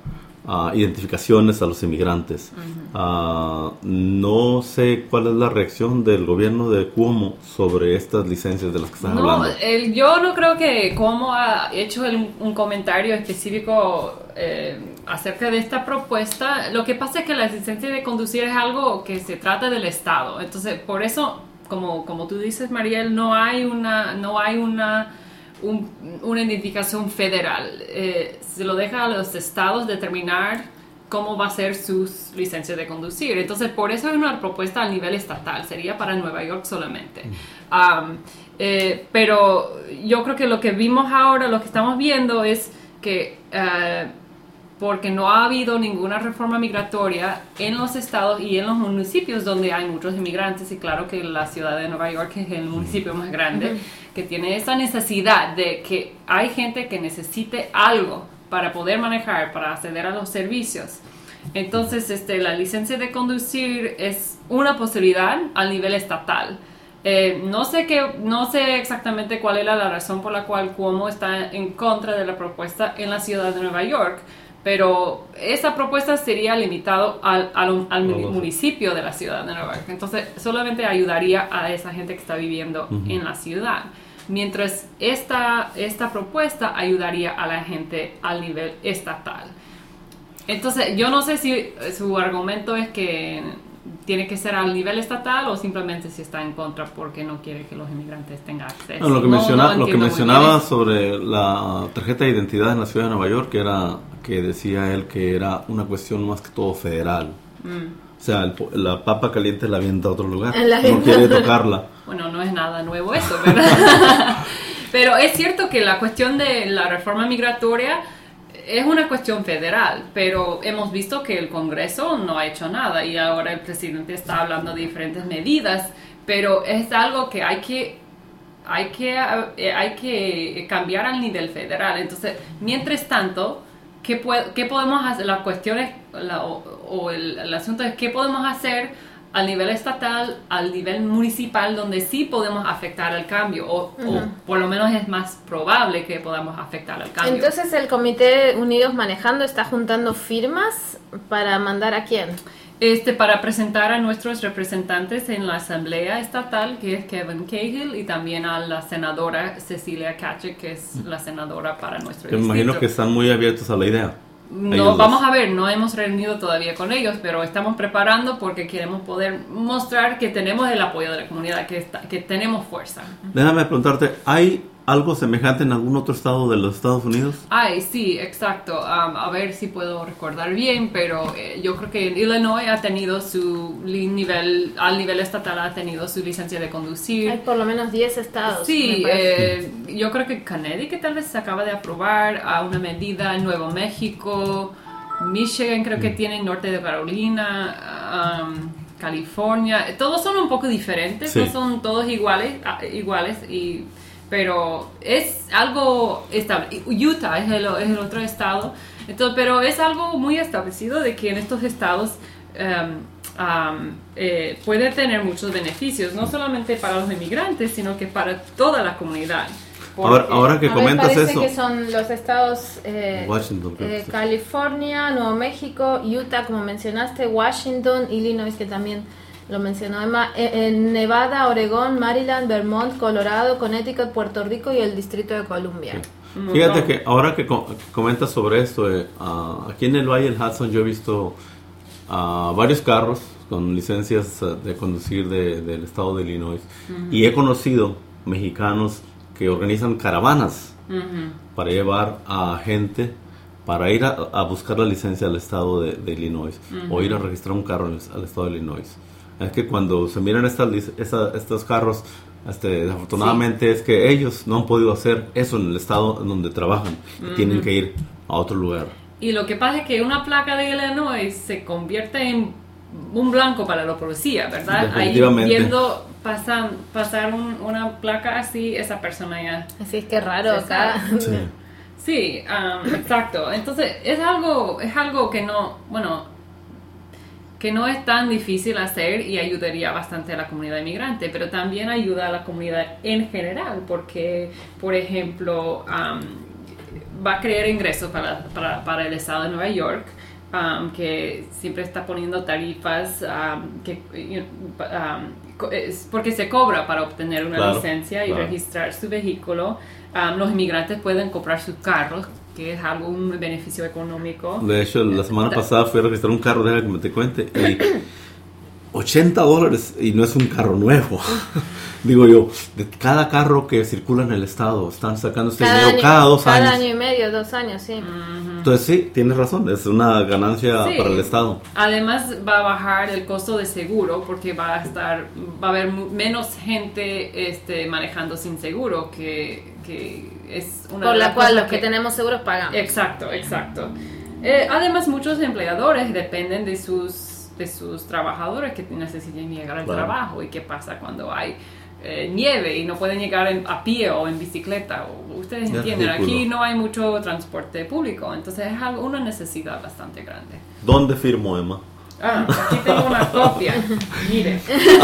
uh, identificaciones a los inmigrantes. Uh-huh. Uh, no sé cuál es la reacción del gobierno de Cuomo sobre estas licencias de las que estás no, hablando. El, yo no creo que Cuomo ha hecho el, un comentario específico eh, acerca de esta propuesta. Lo que pasa es que la licencia de conducir es algo que se trata del Estado. Entonces, por eso, como, como tú dices, Mariel, no hay una... No hay una Un, una identificación federal. Eh, se lo deja a los estados determinar cómo va a ser sus licencias de conducir. Entonces, por eso hay una propuesta a nivel estatal. Sería para Nueva York solamente. Um, eh, pero yo creo que lo que vimos ahora, lo que estamos viendo es que uh, porque no ha habido ninguna reforma migratoria en los estados y en los municipios donde hay muchos inmigrantes, y claro que la ciudad de Nueva York es el municipio más grande, uh-huh. que tiene esa necesidad de que hay gente que necesite algo para poder manejar, para acceder a los servicios. Entonces, este, la licencia de conducir es una posibilidad a nivel estatal. Eh, no sé qué, no sé exactamente cuál era la razón por la cual Cuomo está en contra de la propuesta en la ciudad de Nueva York, pero esa propuesta sería limitado al, al, al no, municipio de la ciudad de Nueva York. Entonces, solamente ayudaría a esa gente que está viviendo uh-huh. en la ciudad. Mientras esta, esta propuesta ayudaría a la gente al nivel estatal. Entonces, yo no sé si su argumento es que tiene que ser al nivel estatal o simplemente si está en contra porque no quiere que los inmigrantes tengan acceso. No, lo que, no, menciona, no lo que mencionaba sobre la tarjeta de identidad en la ciudad de Nueva York era que decía él que era una cuestión más que todo federal. Mm. O sea, el, la papa caliente la avienta a otro lugar, no quiere tocarla. Bueno, no es nada nuevo eso, ¿verdad? Pero es cierto que la cuestión de la reforma migratoria es una cuestión federal, pero hemos visto que el Congreso no ha hecho nada y ahora el presidente está hablando de diferentes medidas, pero es algo que hay que, hay que, hay que cambiar al nivel federal. Entonces, mientras tanto, ¿qué, puede, qué podemos hacer? La cuestión es, la, o, o el, el asunto es qué podemos hacer al nivel estatal, al nivel municipal, donde sí podemos afectar el cambio, o, uh-huh. o por lo menos es más probable que podamos afectar el cambio. Entonces, el Comité Unidos Manejando está juntando firmas para mandar ¿a quién? Este, para presentar a nuestros representantes en la Asamblea Estatal, que es Kevin Cahill, y también a la senadora Cecilia Cache, que es la senadora para nuestro Te distrito. Me imagino que están muy abiertos a la idea. No, vamos a ver, no hemos reunido todavía con ellos, pero estamos preparando porque queremos poder mostrar que tenemos el apoyo de la comunidad, que, está, que tenemos fuerza. Déjame preguntarte, ¿hay algo semejante en algún otro estado de los Estados Unidos? Ay, sí, exacto. Um, a ver si puedo recordar bien, pero eh, yo creo que Illinois ha tenido su nivel, al nivel estatal ha tenido su licencia de conducir. Hay por lo menos diez estados. Sí, eh, yo creo que Connecticut tal vez se acaba de aprobar a una medida, en Nuevo México, Michigan creo que tiene, norte de Carolina, um, California, todos son un poco diferentes, sí. No son todos iguales, iguales y... pero es algo estable. Utah es el, es el otro estado, entonces, pero es algo muy establecido de que en estos estados um, um, eh, puede tener muchos beneficios, no solamente para los inmigrantes, sino que para toda la comunidad. Ahora, ahora que comentas parece eso, que son los estados eh, Washington, eh, California, Nuevo México, Utah, como mencionaste, Washington, Illinois, que también lo mencionó Emma, en Nevada, Oregón, Maryland, Vermont, Colorado, Connecticut, Puerto Rico y el Distrito de Columbia. Sí. Fíjate que ahora que co- comentas sobre esto, eh, uh, aquí en el Valle del Hudson yo he visto uh, varios carros con licencias uh, de conducir de, del estado de Illinois, uh-huh. y he conocido mexicanos que organizan caravanas uh-huh. para llevar a gente para ir a, a buscar la licencia al estado de, de Illinois, uh-huh. o ir a registrar un carro en el, al estado de Illinois. Es que cuando se miran estas, esta, estos carros, este, desafortunadamente sí. es que ellos no han podido hacer eso en el estado en donde trabajan, uh-huh. y tienen que ir a otro lugar. Y lo que pasa es que una placa de Illinois se convierte en un blanco para los policías, ¿verdad? Ahí viendo pasar, pasar un, una placa así, esa persona ya... Así es que raro acá. Sí, sí um, exacto. Entonces es algo, es algo que no, bueno... que no es tan difícil hacer y ayudaría bastante a la comunidad inmigrante, pero también ayuda a la comunidad en general, porque, por ejemplo, um, va a crear ingresos para, para, para el estado de Nueva York, um, que siempre está poniendo tarifas um, que, um, es porque se cobra para obtener una claro, licencia y claro. registrar su vehículo. Um, los inmigrantes pueden comprar sus carros, que es algo, un beneficio económico. De hecho, la semana pasada fui a registrar un carro, déjame que me te cuente, y ochenta dólares, y no es un carro nuevo. Digo yo, de cada carro que circula en el estado, están sacando este Cada dinero año, cada dos cada años. año y medio, dos años, sí. Entonces sí, tienes razón, es una ganancia Sí. para el estado. Además va a bajar el costo de seguro porque va a estar, va a haber mu- menos gente este, manejando sin seguro, que, que es una Por de la las cual cosas los que tenemos seguros pagamos. Exacto, exacto. Eh, además, muchos empleadores dependen de sus, de sus trabajadores que necesitan llegar al Claro. trabajo. ¿Y qué pasa cuando hay eh, nieve y no pueden llegar en- a pie o en bicicleta? O, ustedes Es entienden, ridículo. aquí no hay mucho transporte público, entonces es algo, una necesidad bastante grande. ¿Dónde firmo, Emma? Ah, aquí tengo una copia. Mire,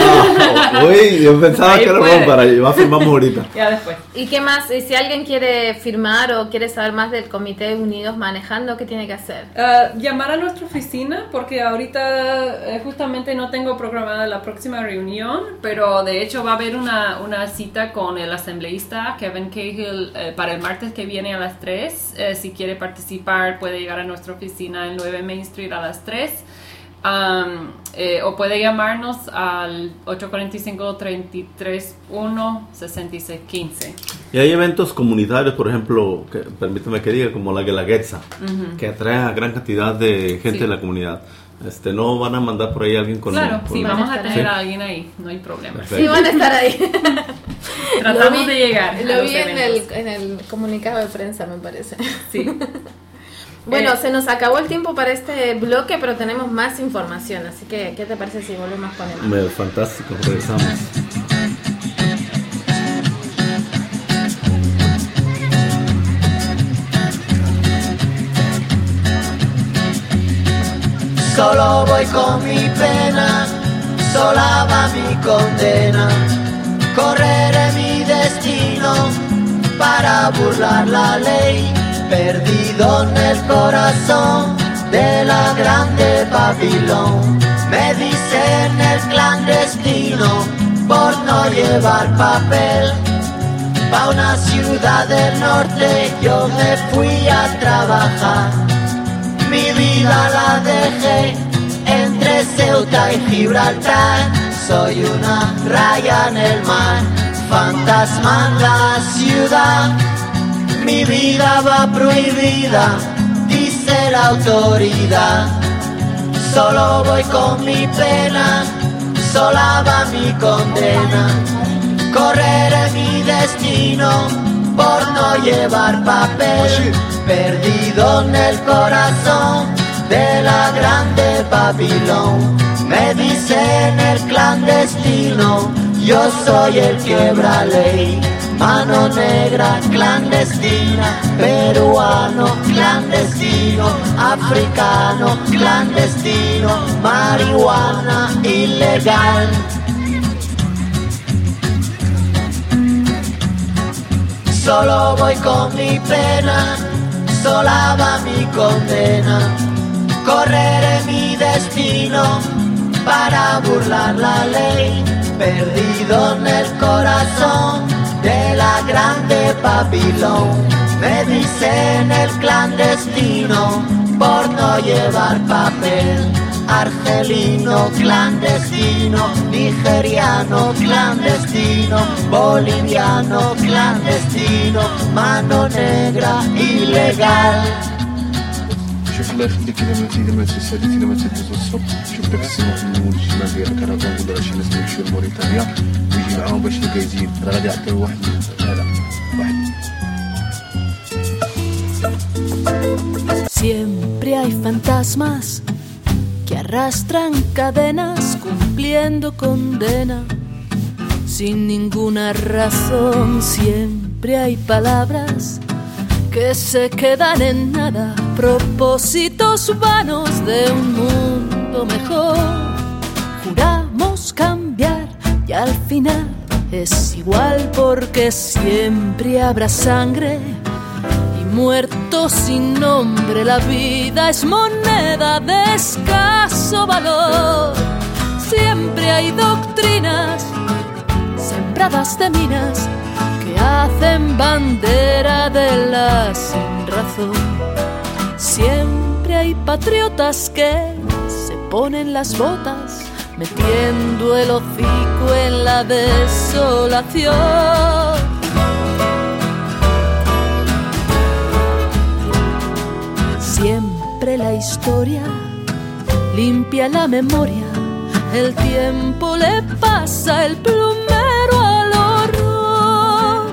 Ah, uy, yo pensaba Ahí que era puede. bueno para llevar, firmamos ahorita. ya después. ¿Y qué más? Y si alguien quiere firmar o quiere saber más del Comité Unidos Manejando, ¿qué tiene que hacer? Uh, llamar a nuestra oficina porque ahorita eh, justamente no tengo programada la próxima reunión, pero de hecho va a haber una, una cita con el asambleísta Kevin Cahill eh, para el martes que viene a las tres. Eh, si quiere participar puede llegar a nuestra oficina en nueve Main Street a las tres. Um, eh, o puede llamarnos al ocho cuatro cinco, tres tres uno, seis seis uno cinco. Y hay eventos comunitarios, por ejemplo, que, permítame que diga, como la Guelaguetza, Ujú. que atrae a gran cantidad de gente Sí. de la comunidad. Este, ¿no van a mandar por ahí a alguien con Claro, con- sí, Van a vamos a estar tener ahí. a alguien ahí, no hay problema. Perfecto. Sí, van a estar ahí. Tratamos Lo vi- de llegar a Lo los vi en el, eventos. en el comunicado de prensa, me parece. Sí. Bueno, Eh, se nos acabó el tiempo para este bloque, pero tenemos más información, así que ¿qué te parece si volvemos con él? Me- Fantástico, regresamos. Solo voy con mi pena, sola va mi condena. Correré mi destino para burlar la ley, perdido en el corazón de la grande Babilón. Me dicen el clandestino por no llevar papel. Pa' una ciudad del norte yo me fui a trabajar. Mi vida la dejé entre Ceuta y Gibraltar. Soy una raya en el mar, fantasma en la ciudad. Mi vida va prohibida, dice la autoridad. Solo voy con mi pena, sola va mi condena. Correré mi destino por no llevar papel, perdido en el corazón de la grande Babilón. Me dicen el clandestino, yo soy el quebra ley. Mano negra clandestina, peruano clandestino, africano clandestino, marihuana ilegal. Solo voy con mi pena, sola va mi condena. Correré mi destino para burlar la ley, perdido en el corazón de la grande Babilón. Me dicen el clandestino por no llevar papel. Argelino clandestino, nigeriano clandestino, boliviano clandestino, mano negra ilegal. شوف الله يخليك اذا ما اذا ما تسالي اذا ما تدوز الصبح شوف داك السيمون في المول الشمال ديال الكرفان ولا راه شي ناس يمشيو لموريتانيا ويجي معاهم باش يلقى يزيد راه غادي يعطيو واحد هذا واحد. Siempre hay fantasmas que arrastran cadenas cumpliendo condena sin ninguna razón. Siempre hay palabras que se quedan en nada, propósitos vanos de un mundo mejor. Juramos cambiar y al final es igual porque siempre habrá sangre y muerto sin nombre, la vida es moneda de escaso valor. Siempre hay doctrinas sembradas de minas que hacen bandera de la sin razón. Siempre hay patriotas que se ponen las botas metiendo el hocico en la desolación. Siempre la historia limpia la memoria, el tiempo le pasa el plumero al horror.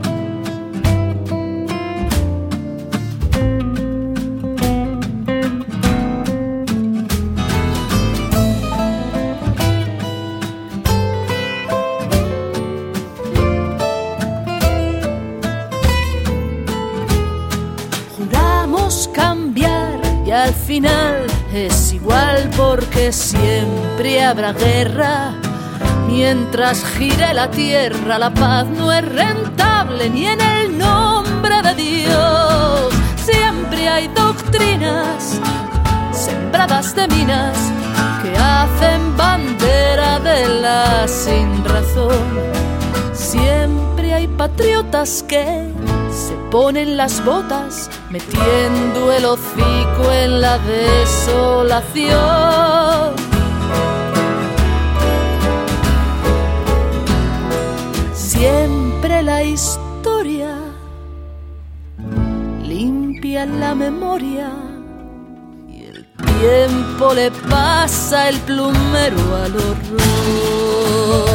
Juramos cambiar y al final es igual porque siempre habrá guerra. Mientras gire la tierra, la paz no es rentable ni en el nombre de Dios. Siempre hay doctrinas sembradas de minas que hacen bandera de la sin razón. Siempre hay patriotas que se ponen las botas metiendo el hocico en la desolación. Siempre la historia limpia la memoria y el tiempo le pasa el plumero al horror.